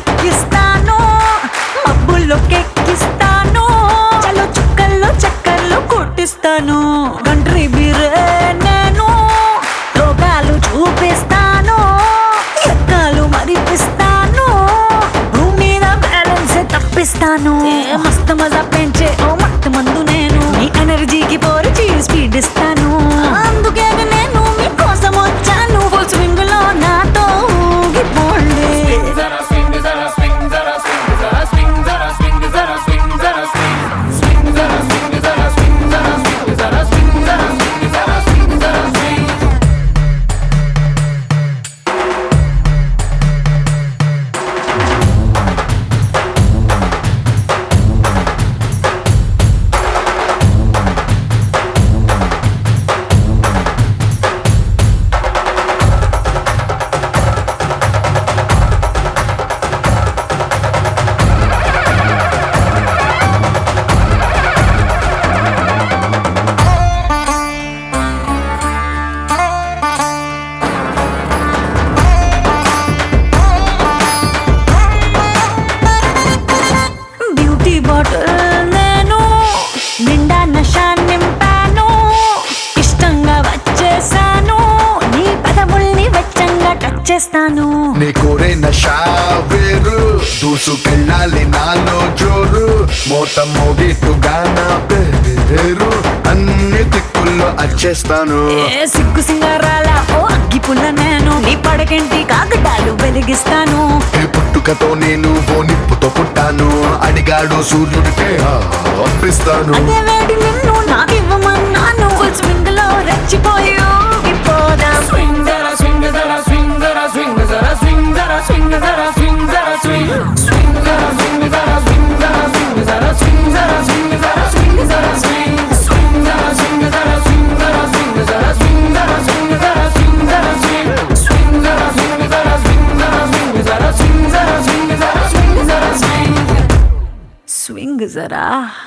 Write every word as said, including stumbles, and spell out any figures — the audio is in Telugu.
ఎక్కిస్తాను, మబ్బుల్లో కెక్కిస్తాను, చలో చుక్కల్లో చక్కర్లు కొట్టిస్తాను. కంట్రీ బీరే నేను, లోకాలు చూపిస్తాను, ఎక్కాలు మరిపిస్తాను, భూమి మీద బ్యాలెన్స్ తప్పిస్తాను. ఏ మస్తు మజా పెంచే ఓ మత్తు మందు నేను, మీ ఎనర్జీకి పోరిచి స్పీడ్ ఇస్తాను. అందుకే నేను మీకోసం వచ్చాను, ఫుల్ స్వింగ్ లో నాతో ఊగిపోండి. బాటిల్ నేను నిండా నషా నింపాను, ఇష్టంగా వచ్చేసాను, నీ పదముల్ని వెచ్చంగా టచ్ చేస్తాను. నీ కోరే నషా వేరు, దూసుకెళ్ళాలి నాలో జోరు, మోత మోగిట్టుగా నా పేరు, అన్ని దిక్కుల్లో అచ్చేస్తాను. ఏ సిగ్గు సింగారాల ఓ అగ్గి పుల్ల నేను, నీ పడకంటి కాకటాలు వెలిగిస్తాను. ఏ పుట్టుకతో నేను ఓ నిప్పుతో పుట్టాను, అడిగాడు సూర్యుడికే అప్పిస్తాను. అదే వేడి నిన్ను నాకివ్వమన్నాను, ఫుల్ స్వింగ్ లో రెచ్చిపోయి ఊగిపోదాం. స్వింగ్ జరా స్వింగ్ జరా స్వింగ్ జరా స్వింగ్ జరా స్వింగ్ జరా స్వింగ్ జరా స్వింగ్ జరా స్వింగ్ స్వింగ్ జరా స్వింగ్ జరా స్వింగ్ జరా స్వింగ్ జరా స్వింగ్ జరా స్వింగ్ జరా స్వింగ్ జరా స్వింగ్ స్వింగ్ జరా స్వింగ్ జరా స్వింగ్ జరా స్వింగ్ జరా స్వింగ్ జరా స్వింగ్ జరా స్వింగ్ జరా స్వింగ్ స్వింగ్ జరా స్వింగ్ జరా స్వింగ్ జరా స్వింగ్ జరా స్వింగ్ జరా స్వింగ్ జరా స్వింగ్ జరా స్వింగ్ స్వింగ్ జరా